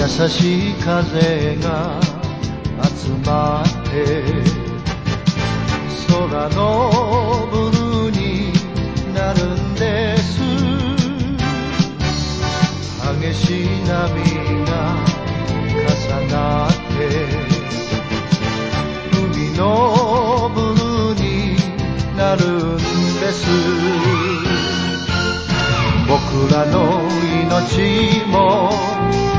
優しい風が集まって空のブルーになるんです。激しい波が重なって海のブルーになるんです。僕らの命